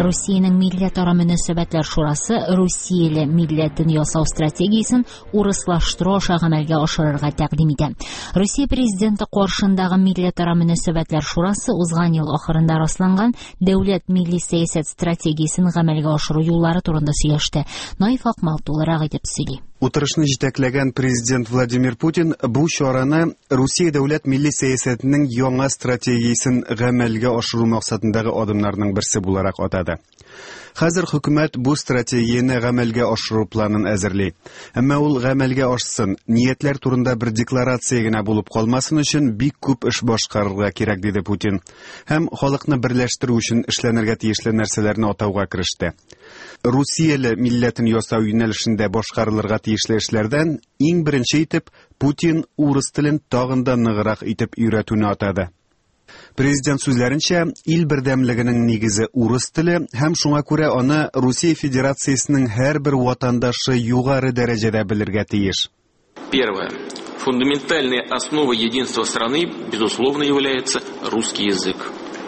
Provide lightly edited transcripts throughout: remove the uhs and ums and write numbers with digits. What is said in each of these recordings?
Россиянең милләтара мөнәсәбәтләр шурасы Русияле милләтен ясау стратегиясен урыслаштыру аша гамәлгә ашырырга тәкъдим итә. Россия президенты каршындагы милләтара мөнәсәбәтләр шурасы узган ел ахырында расланган дәүләт милли сәясәт стратегиясен гамәлгә ашыру юллары турында сөйләште. Наиф Акмал тулырак итеп сөйли. Утырышны җитәкләгән президент Владимир Путин бу чараны Русия дәүләт милли сәясәтенең яңа стратегиясен гамәлгә ашыру максатындагы адымнарның берсе буларак атады. Хәзер хөкүмәт бу стратегияне гамәлгә ашыру планын әзерли. Әмма ул гамәлгә ашсын, ниятләр турында бер декларация гына булып калмасын өчен бик күп эш башкарырга кирәк, диде Путин. Һәм халыкны берләштерү өчен эшләнергә тиешле нәрсәләрне атауга кереште. Русияле милләтен ясау юнәлешендә башкарылырга тиешле эшләрдән иң беренче итеп Путин урыс телен тагын да ныграк итеп өйрәтүне атады. Президент сүзләренчә, ил бердәмлегенең нигезе урыс теле һәм шуңа күрә аны Россия Федерациясенең һәрбер ватандашы югары дәрәҗәдә белергә тиеш. Первое. Фундаментальной основой единства страны, безусловно, является русский язык.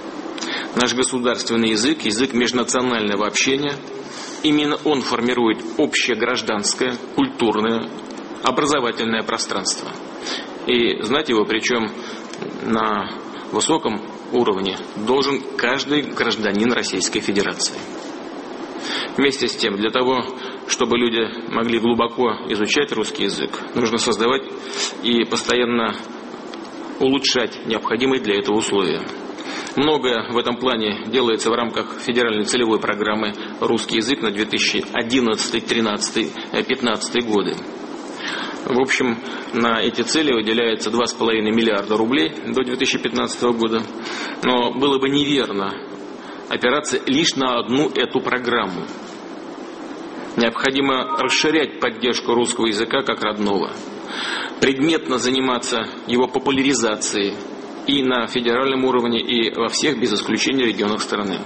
Наш государственный язык, язык межнационального общения, именно он формирует общее гражданское, культурное, образовательное пространство. И знать его, причем на высоком уровне, должен каждый гражданин Российской Федерации. Вместе с тем, для того, чтобы люди могли глубоко изучать русский язык, нужно создавать и постоянно улучшать необходимые для этого условия. Многое в этом плане делается в рамках федеральной целевой программы «Русский язык» на 2011, 2013, 2015 годы. В общем, на эти цели выделяется 2,5 миллиарда рублей до 2015 года. Но было бы неверно опираться лишь на одну эту программу. Необходимо расширять поддержку русского языка как родного, предметно заниматься его популяризацией и на федеральном уровне, и во всех, без исключения, регионах страны.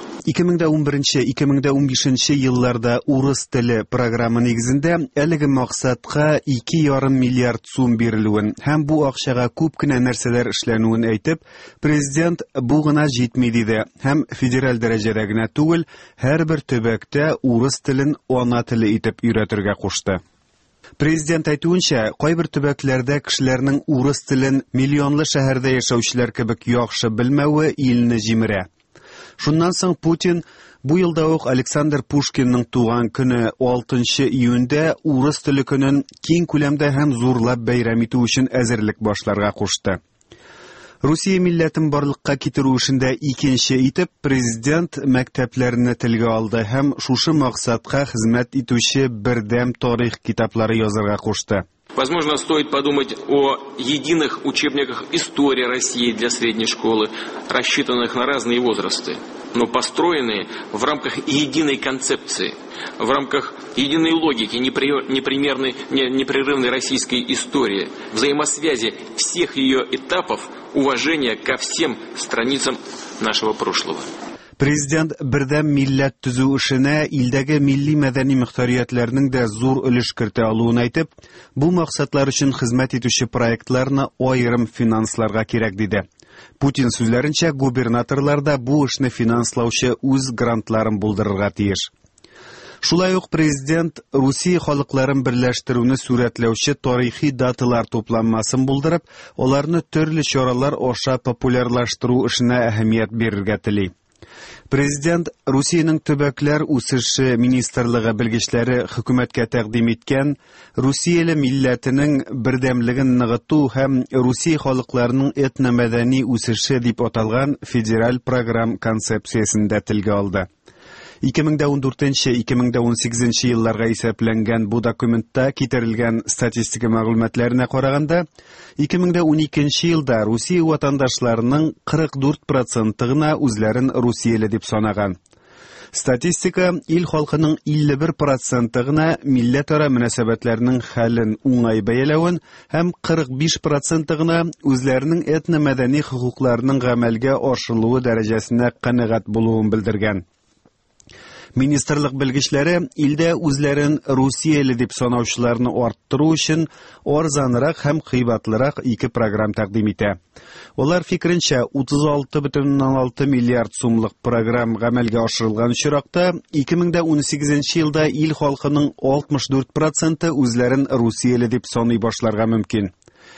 2011-2015 елларда урыс теле программа нигезендә әлеге максатка 2,5 миллиард сум бирелүен һәм бу акчага күп кенә нәрсәләр эшләнүен әйтеп, президент бу гына җитми диде һәм федераль дәрәҗәдә генә түгел, һәрбер төбәктә урыс телен ана теле итеп өйрәтергә кушты. Президент әйтүенчә, кайбер төбәкләрдә кешеләрнең урыс телен миллионлы шәһәрдә яшәүчеләр кебек яхшы белмәве илне җимерә. Шуннан соң Путин бу елда ук Александр Пушкинның туган көне 6 июньдә урыс теле көнен киң күләмдә һәм зурлап бәйрәм итү өчен әзерлек башларга кушты. Русия милләтен барлыкка китерү эшендә икенче итеп президент мәктәпләрне телгә алды һәм шушы максатка хезмәт итүче бердәм тарих китаплары язарга кушты. Возможно, стоит подумать о единых учебниках истории России для средней школы, рассчитанных на разные возрасты, но построенные в рамках единой концепции, в рамках единой логики, непрерывной российской истории, взаимосвязи всех ее этапов, уважения ко всем страницам нашего прошлого. Президент бердәм милләт төзү эшенә илдәге милли-мәдәни мөхтәриятләрнең дә зур өлеш кертә алуын әйтеп, бу максатлар өчен хезмәт итүче проектларны аерым финансларга кирәк, диде. Путин сүзләренчә, губернаторлар да бу эшне финанслаучы үз грантларын булдырырга тиеш. Шулай ук президент Русия халыкларын берләштерүне сурәтләүче тарихи даталар тупланмасын булдырып, аларны төрле чаралар аша популярлаштыру эшенә әһәмият бирергә тели. Президент Русиянең төбәкләр үсеше министрлыгы белгечләре хөкүмәткә тәкъдим иткән Русияле милләтенең бердәмлеген ныгыту һәм Русия халыкларының этно-мәдәни үсеше дип аталган федераль программ концепциясен дә телгә алды. 2014-2018 елларга исәпләнгән бу документта китерелгән статистика мәгълүматларына караганда, 2012 елда Русия ватандашларының 44% гына үзләрен Русияле дип санаган. Статистика ил халкының 51% гына милләтара мөнәсәбәтләрнең хәлен уңай бәяләвен һәм 45% гына үзләренең этно-мәдәни хокукларының гамәлгә ашырылуы дәрәҗәсенә канәгать булуын белдергән. Министрлык белгечләре илдә үзләрен Русияле дип санаучыларны арттыру өчен арзанрак һәм кыйбатлырак 2 программ тәкъдим итә. Олар фикеренчә 36,6 миллиард сумлык программ гамәлгә ашырылган чиракта 2018 елда ил халкының 64% үзләрен Русияле дип саный башларга мөмкин.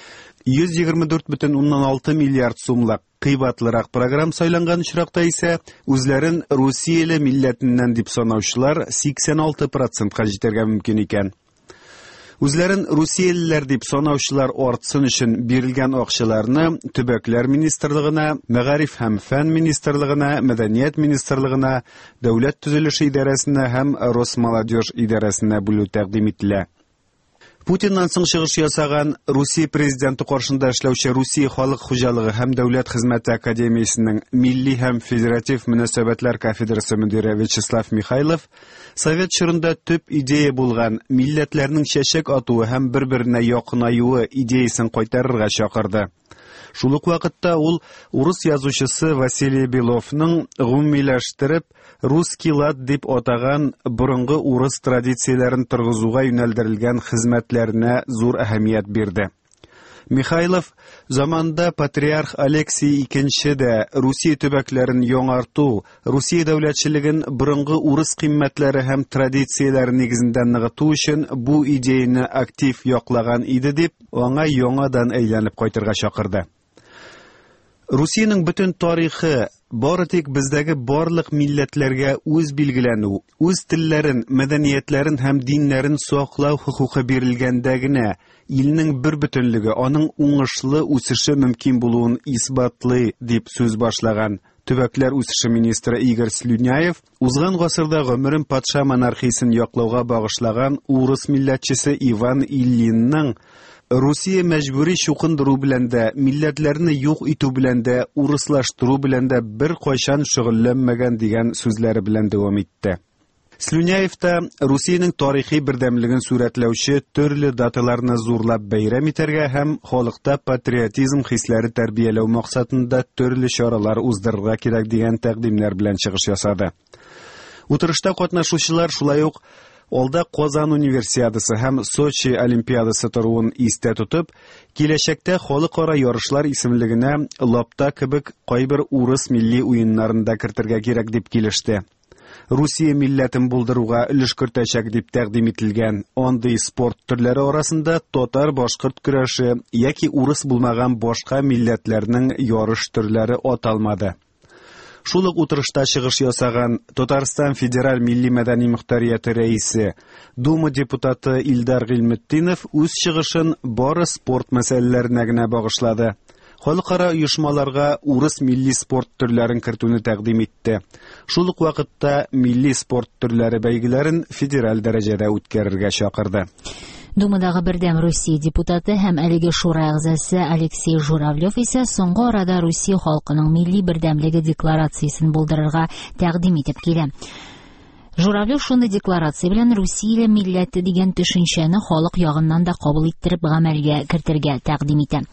124,6 миллиард сумлык кыйбатлырак программ сайланган чиракта исә үзләрен Русияле милләтеннән дип санаучылар 86%ка җитәргә мөмкин икән. Үзләрен Русиялеләр дип санаучылар артсын өчен бирелгән акчаларны Төбәкләр министрлыгына, Мәгариф һәм фән министрлыгына, Мәдәният министрлыгына, Дәүләт төзелеше идарәсенә һәм Росмолодежь идарәсенә бүлү тәкъдим ителә. Путиннан соң чыгыш ясаган Русия президенты каршында эшләүче Русия халык хуҗалыгы һәм дәүләт хезмәте академиясенең милли һәм федератив мөнәсәбәтләр кафедрасы мөдире Вячеслав Михайлов Совет чорында төп идея булган милләтләрнең чәчәк атуы һәм бер-беренә якынаюы идеясын кайтарырга чакырды. Шул ук вакытта ул урыс язучысы Василий Беловның гомумиләштереп русский лад дип атаган борынгы урыс традицияләрен торгызуга юнәлдерелгән хезмәтләренә зур әһәмият бирде. Михайлов заманда патриарх Алексий II дә Русия төбәкләрен яңарту, Русия дәүләтчелеген борынгы урыс кыйммәтләре һәм традицияләре нигезендә ныгыту өчен бу идеяны актив яклаган иде дип, аңа яңадан әйләнеп кайтырга чакырды. Русиянең бөтен тарихы бары тик бездәге барлык милләтләргә үз билгеләнү, үз телләрен, мәдәниятләрен һәм диннәрен саклау хукукы бирелгәндә генә илнең бер бөтенлеге, аның уңышлы үсеше мөмкин булуын исбатлый дип сүз башлаган Төбәкләр үсеше министры Игорь Слюняев узган гасырда гомерен патша монархиясын яклауга багышлаган урыс милләтчесе Иван Ильинның Русия мәҗбүри чукындыру белән дә, милләтләрне юк итү белән дә, урыслаштыру белән дә бер кайчан шөгыльләнмәгән дигән сүзләре белән дәвам итте. Слюняев та Русиянең тарихи бердәмлеген сурәтләүче төрле даталарны зурлап бәйрәм итәргә һәм халыкта патриотизм хисләре тәрбияләү максатында төрле чаралар уздырырга кирәк дигән тәкъдимнәр белән чыгыш ясады. Утырышта катнашучылар шулай ук алда Казан универсиадасы һәм Сочи олимпиадасы торуын истә тотып, киләчәктә халыкара ярышлар исемлегенә лапта кебек кайбер урыс милли уеннарында кертергә кирәк дип килеште. Русия милләтен булдыруга өлеш кертәчәк дип тәкъдим ителгән андый спорт төрләре арасында татар-башкорт көрәше яки урыс булмаган башка милләтләрнең ярыш төрләре аталмады. Шул ук утырышта чыгыш ясаган Татарстан федераль милли мәдәни мөхтәрияте рәисе, Дума депутаты Илдар Гыйлметдинов үз чыгышын бары спорт мәсьәләләренә генә багышлады. Халыкара оешмаларга урыс милли спорт төрләрен кертүне тәкъдим итте. Шул ук вакытта милли спорт төрләре бәйгеләрен федераль дәрәҗәдә үткәрергә чакырды. Думадагы бердәм Русия депутаты һәм әлеге шура әгъзасы Алексей Журавлев исә соңгы арада Русия халкының милли бердәмлеге декларациясын булдырырга тәкъдим итеп килә. Журавлев шундый декларация белән Русия милләте дигән төшенчәне халык ягыннан да кабул иттереп гамәлгә кертергә тәкъдим итә.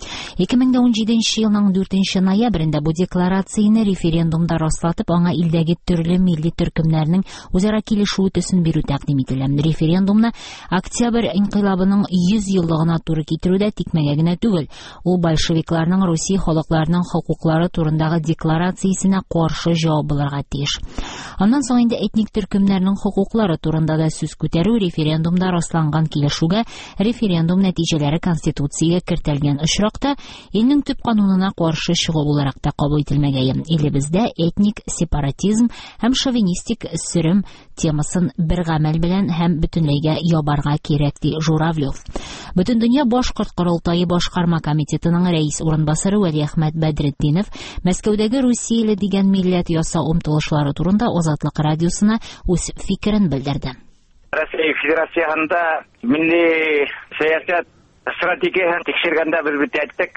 2017 елның 4 ноябрендә бу декларацияне референдумда раслатып, аңа илдәге төрле милли төркемнәрнең үзара килешү төсен бирү тәкъдим ителә. Референдумны Октябрь инкыйлабының 100 еллыгына туры китерүдә тикмәгә генә түгел, ул большевикларның Русия халыкларының хокуклары турындагы декларациясенә каршы җавап булырга тиеш. Аннан соң инде этник төркемнәрнең хокуклары турында да сүз күтәрү референдумда расланган килешүгә, референдум нәтиҗәләре конституциягә кертелгән очракта илнең төп канунына каршы чыгу буларак та кабул ителмәгән. Илебездә этник сепаратизм һәм шовинистик сөрем темасын бер гамәл белән һәм бөтенләйгә ябарга кирәк ди Журавлев. Бөтендөнья башкорт корылтайы башкарма комитетының рәис урынбасары Вәлиәхмәт Бәдретдинов Мәскәүдәге Русия дигән милләт ясау омтылышлары турында Азатлык радиосына үз фикерен белдерде. Россия Федерациясында милли сәясәт стратегиясын тикшергәндә без бит әйттек.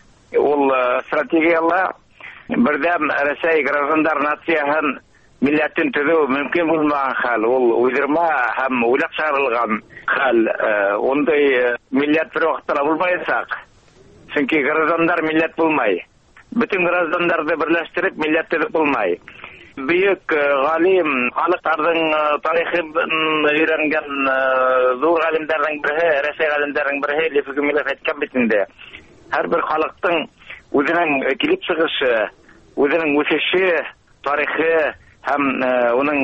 Ул стратегиялар бердәм Россия граждандар нациясын милләтен төзү мөмкин булмаган хәл. Ул уйдырма һәм уйлап чыгарылган хәл. Ондай милләт бер вакытта булмаячак. Чөнки граждандар милләт булмай. Bütün граждандарды берләштереп милләт төзеп булмай. büyük galim, halklardan tarihini öğrengen zor galimlerden biri, Rusya galimlerden biri, Lev Gumilov aytkan bitinde. Her bir halkın özünün kilip çıkışı, özünün ösüşü, tarihi hem onun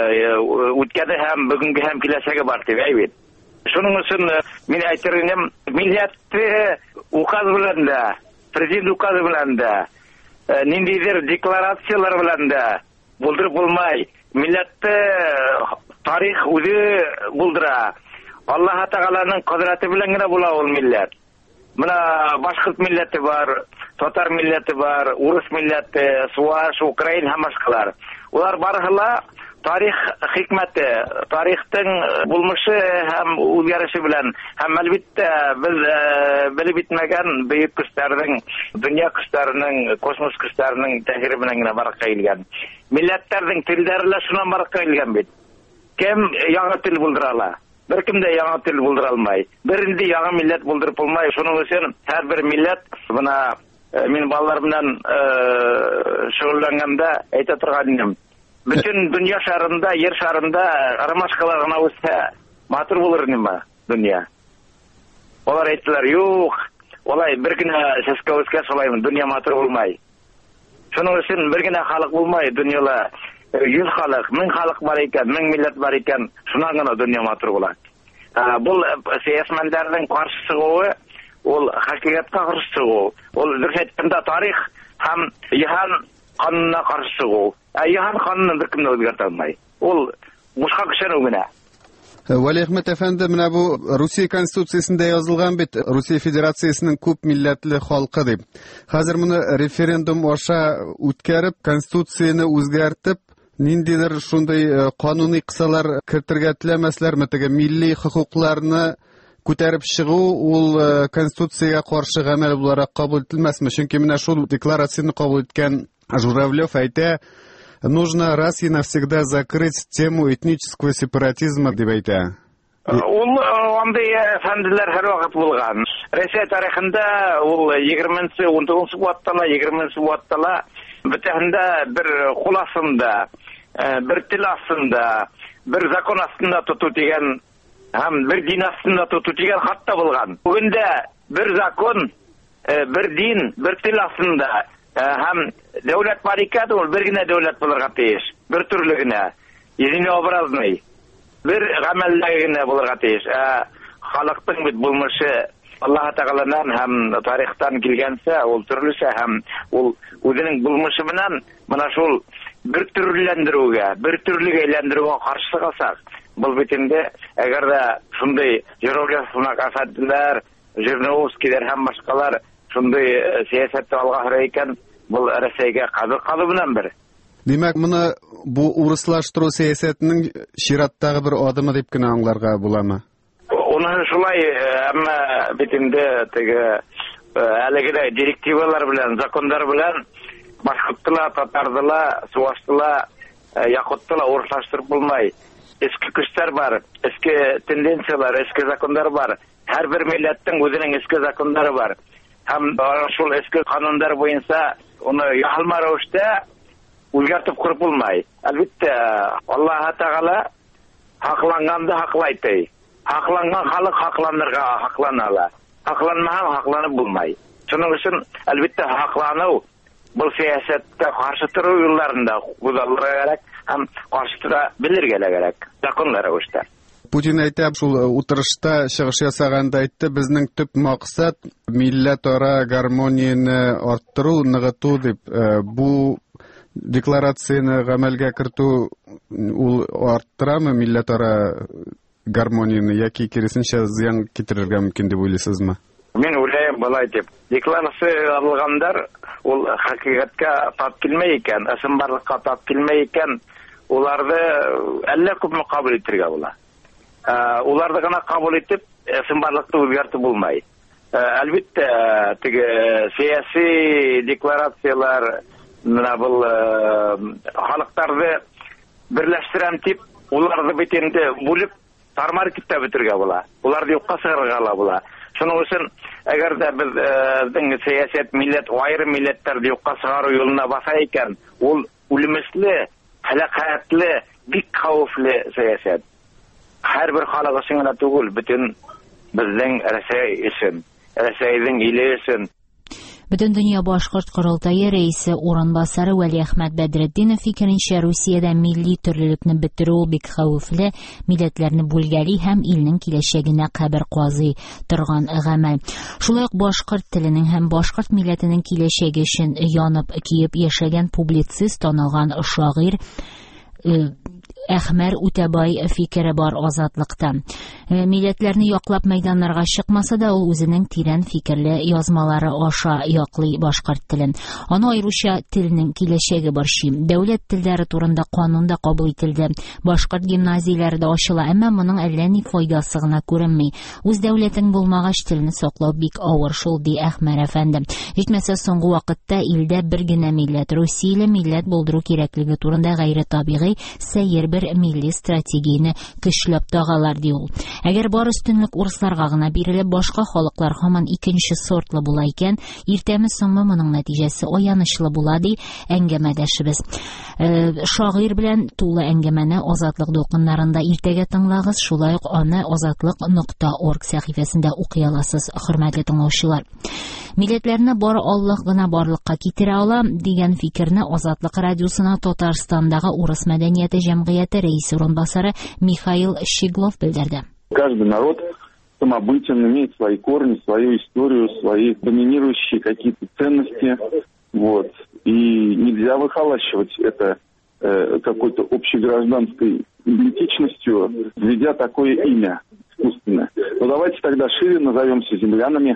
ötkeni hem bugünkü hem kilesege var diye evet. Şunun için men aytırım milletni ukaz bilen de, prezident ukazı bilen de, nindidir deklaratsiyalar bilen de buldurып bulmay. Milletni tarih özü buldura. Allah Teala'nın kudreti bilen gene bula ol millet. Buna Başkurt milleti var, Tatar milleti var, Urus milleti, Suvaş, Ukrayn hem başkalar. Ular barhıla tarih hikmeti, tarihten bulmuşu hem uyarışı bilen, hem elbette biz bilip bitmegen büyük kuşlarının, dünya kuşlarının, kosmos kuşlarının tehiri bilen baraka ilgen. Milletlerden tilleriyle şuna baraka ilgen bit. Kim yağı til buldurala? Bir kimde yağı til bulduralmay. Birinde yağı millet buldurup olmay. Şunun için her bir millet buna men balalar bilen şug'ullanganda ayta turganim. Bütün dünya şarında, yer şarında aramaşkalarına olsa matır bulur nima dünya. Olar ayttılar, yok, olay bir güne seske olsa solayım, dünya matır olmay. Şunun için bir güne halk bulmay, dünyada 100 halk, 1000 halk var iken, 1000 millet var iken, şuna gana dünya matır olar. Bu siyasmenlerden karşı çıkığı, ol hakikatga karşı çıkığı, ol dürsetinde tarih hem yahan kanuna karşı çıkığı. Yahan kanunu bir kimde özgerte almay. Ol boşka kişinin ögüne. Vali Ahmet Efendi, mına bu Rusiya Konstitutsiyasında yazılgan bit, Rusiya Federatsiyasının köp milletli halkı deyip. Hazır bunu referendum oşa ütkärip, Konstitutsiyani özgertip, nindidir şunday kanuni kısalar kirtirge tilemesler mi? Tege milli hukuklarını көтәреп чыгу ул Конституциягә каршы гамәл буларак кабул ителмәсме? Чөнки менә шул декларацияны кабул иткән Журавлев әйтә, нужно раз и навсегда закрыть тему этнического сепаратизма дип әйтә. Ул андый фәндиләр һәр вакыт булган. Россия тарихында ул 20-нче 19-нчы буаттала, 20-нче буаттала бөтәһендә бер куласында, бер тил астында, бер закон астында тоту дигән hem bir din aslında tutucular hatta bulgan. Bugün de bir zakon, bir din, bir til aslında hem devlet var iken bir güne devlet bulurga teyiş. Bir türlüğüne, izini obrazmay. Bir gamellerine bulurga teyiş. Halkın bir bulmuşu Allah Teala'ndan hem tarihten gelgense, ol türlüse hem ol özünün bulmuşu bilen bana şol bir türlülendirүүгө, bir türlüge eğlendirүүгө karşı kalsak, бұл бетінде әгер де шундай Журавлевны касаттылар, Жириновскийлер һәм башкалар шундай сәясәтте алга карай икән, бұл Россиягә кабыл белән бер. Демәк, моны бу урыслаштыру сәясәтенең чираттагы бер адымы дип кенә аңларга буламы? Уны шулай, әмма бетендә теге әлеге директивалар белән, законнар белән башкортлар, татарлар, суаштылар, якуттылар урыслаштырып булмай. Eski güçler var, eski tendensiyalar, eski zakonlar var. Her bir milletin özünün eski zakonları var. Hem şu eski kanunlar boyunca onu yalma rövüşte uzgartıp kurup bulmay. Elbette Allah Teala haklanganda haklaytay. Haklangan halk haklanırga haklanala. Haklanmayan haklanıp bulmay. Şunun için elbette haklanı bu siyasette karşı turu yıllarında uzallara gerek. Hem karşıtıra bilirge gerek. Zakonlara uçta. Putin әйтә, шул утырышта чыгыш ясаганда әйтте, безнең төп максат милләтара гармонияны арттыру, ныгыту дип. Бу декларацияны гамәлгә кертү ул арттырамы милләтара гармонияны, яки киресенчә зыян китерергә мөмкин дип уйлыйсызмы? Мен уйлайм болай дип. Декларация алгандар ул хакыйкатка тап килмәй икән, ысынбарлыкка тап килмәй икән, уларды әллә күпме кабул итәргә була. Уларды гына кабул итеп, ысынбарлыкты үзгәртеп булмай. Әлбәттә, теге сиясәт декларациялар менә бул халыктарды берләштерәм дип, уларды битендә бүлеп тармар итеп бетергә була. Уларды юкка сыгарга була. Шуның өчен әгәр дә безнең сәясәт милләт, айрым милләтләрне юкка сыгару юлына баса икән, ул үлемесле halakatlы, bik xawflı siyaset. Her bir halk için gana tugul, bütün bizden Rəsəydin ili için. Бүтән дөнья башкорт корылтайы рәисе урынбасары Вәли Әхмәт Бәдретдинов фикеренчә, Русиядә милли төрлелекне бетерү бик хәвефле, милләтләрне бүлгәли һәм илнең киләчәгенә кабер казый торган гамәл. Шулай ук башкорт теленең һәм башкорт милләтенең киләчәге өчен янып киеп яшәгән публицист, танылган шагыйрь Әхмәр Үтәбай фикере бар Азатлыкта. Милләтләрне яклап мәйданнарга чыкмаса да, ул үзенең тирән фикерле язмалары аша яклый башкорт телен. Аны аеруча телнең киләчәге борчый. Дәүләт телләре турында канунда кабул ителде. Башкорт гимназияләрендә ачыла, әмма моның әллә ни файдасы гына күренми. Үз дәүләтең булмагач телне саклау бик авыр шул, ди Әхмәр әфәнде. Җитмәсә, соңгы вакытта илдә бер генә милләт, Русияле милләт булдыру кирәклеге турында гайре табигый сәер бер милли стратегияне көчләп тагалар, ди ул. Әгәр бар өстенлек урысларга гына бирелеп, башка халыклар һаман икенче сортлы була икән, иртәме соңмы моның нәтиҗәсе аянычлы була, ди әңгәмәдәшебез. Шагыйрь белән тулы әңгәмәне Азатлык дулкыннарында иртәгә тыңлагыз, шулай ук аны azatlyk.org сәхифәсендә укый аласыз, хөрмәтле тыңлаучылар. Милләтләрне бары Аллаһ гына барлыкка китерә ала дигән фикерне Азатлык радиосына Татарстандагы урыс мәдәнияте җәмгыяте рәисе урынбасары Михаил Щеглов белдерде. Каждый народ самобытен, имеет свои корни, свою историю, свои доминирующие какие-то ценности. Вот. И нельзя выхолащивать это какой-то общегражданской идентичностью, введя такое имя искусственное. Но давайте тогда шире назовемся землянами.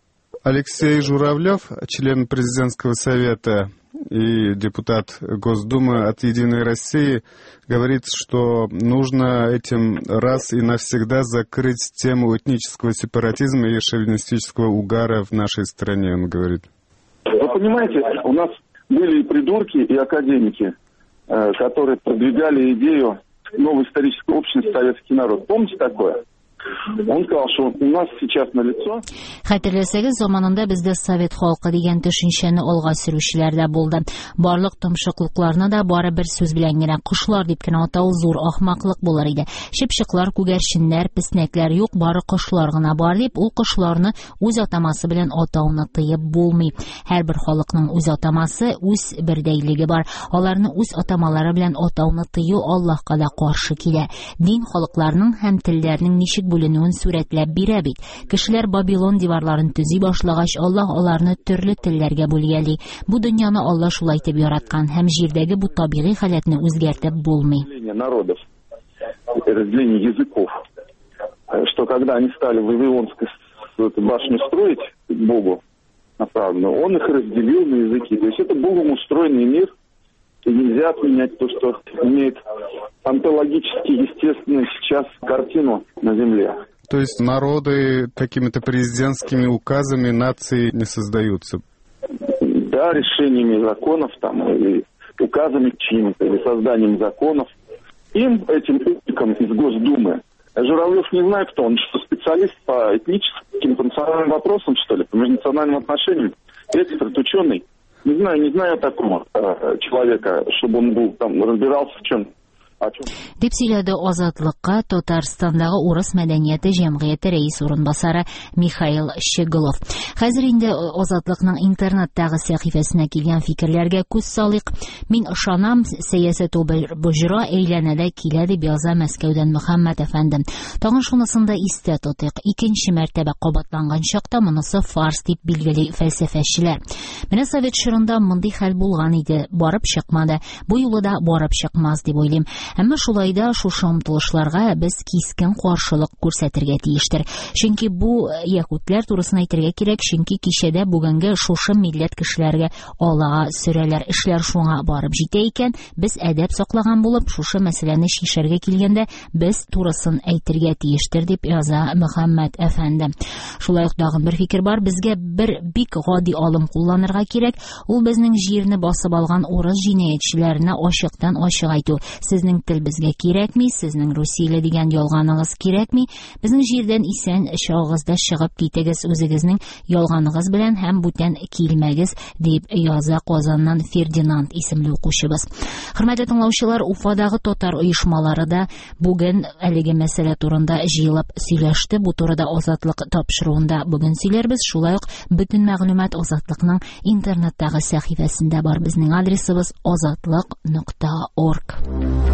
Алексей Журавлев, член президентского совета и депутат Госдумы от «Единой России», говорит, что нужно этим раз и навсегда закрыть тему этнического сепаратизма и шовинистического угара в нашей стране, он говорит. Вы понимаете, у нас были и придурки, и академики, которые продвигали идею новой исторической общности «Советский народ». Помните такое? Он сказал, что у нас сейчас налицо. Хәтерләсәгез, заманында бездә совет халкы дигән төшенчәне алга сөрүчеләр дә булды. Барлык томшыклыкларны да бары бер сүз белән генә кошлар дип кенә атау зур ахмаклык булыр иде. Шипшыклар, күгәрченнәр, песнәкләр юк, бары кошлар гына бар дип, ул кошларны үз атамасы белән атауны тыеп булмый. Һәрбер халыкның үз атамасы, үз бердәйлеге бар. Аларны үз атамалары белән атауны тыю Аллаһка да каршы килә. Дин халыкларның һәм телләрнең ничек бүленүен сурәтләп бирә бит. Кешеләр Бабилон диварларын төзи башлагач, Аллаһ аларны төрле телләргә бүлгәли. Бу дөньяны Алла шулай итеп яраткан һәм җирдәге бу табигый халәтне үзгәртеп булмый. Народов, разделение языков, что когда они стали Вавилонскую башню строить Богу направленно, он их разделил на языки. То есть это Богом устроенный мир, и нельзя отменять то, что имеет онтологически естественную сейчас картину на земле. То есть народы какими-то президентскими указами нации не создаются? Да, решениями законов там, или указами чьими-то, или созданием законов. Им, этим умникам из Госдумы, Журавлев не знает, кто он, что специалист по этническим, по национальным вопросам, что ли, по межнациональным отношениям, эксперт, ученый. Не знаю такого человека, чтобы он был там, разбирался в чем. Дип сөйләде Азатлыкка Татарстандагы урыс мәдәнияте җәмгыяте рәис урынбасары Михаил Щеглов. Хәзер инде Азатлыкның интернеттагы сәхифәсенә килгән фикерләргә күз салыйк. Мин ышанам, сәясәт буҗра әйләнәдә килә дип яза Мәскәүдән Мөхәммәд әфәнде. Тагын шунысында истә тотыйк. Икенче мәртәбә кабатланган чакта монысы фарс дип билгели фәлсәфәчеләр. Менә Совет чорында мондый хәл булган иде, барып чыкмады. Бу юлы да барып чыкмас дип уйлыйм. Әмма шулайда шушы омтылышларга без кискен каршылык күрсәтергә тиештер. Чөнки бу якутлар турысын әйтергә кирәк, чөнки кичәдә бүгенге шушы милләт кешеләргә алага сөрәләр, эшләр шуңа барып җитә икән, без әдәп саклаган булып, шушы мәсьәләне шишәргә килгәндә без турысын әйтергә тиештер дип яза Мөхәммәд әфәнде. Шулай ук тагын бер фикер бар, безгә бер бик гади алым кулланырга кирәк. Ул безнең җирне басып алган урыс җинаятьчеләренә ачыктан ачык әйтү. Сезнең Сезнең тел безгә кирәкми, сезнең Русия дигән ялганыгыз кирәкми. Безнең җирдән исән чагызда чыгып китегез үзегезнең ялганыгыз белән һәм бүтән килмәгез, дип яза Казаннан Фердинанд исемле укучыбыз. Хөрмәтле тыңлаучылар, Уфадагы татар оешмалары да бүген әлеге мәсьәлә турында җыелып сөйләште. Бу турыда Азатлык тапшыруында бүген сөйләрбез. Шулай ук бөтен мәгълүмат Азатлыкның интернеттагы сәхифәсендә бар. Безнең адресыбыз azatlyk.org.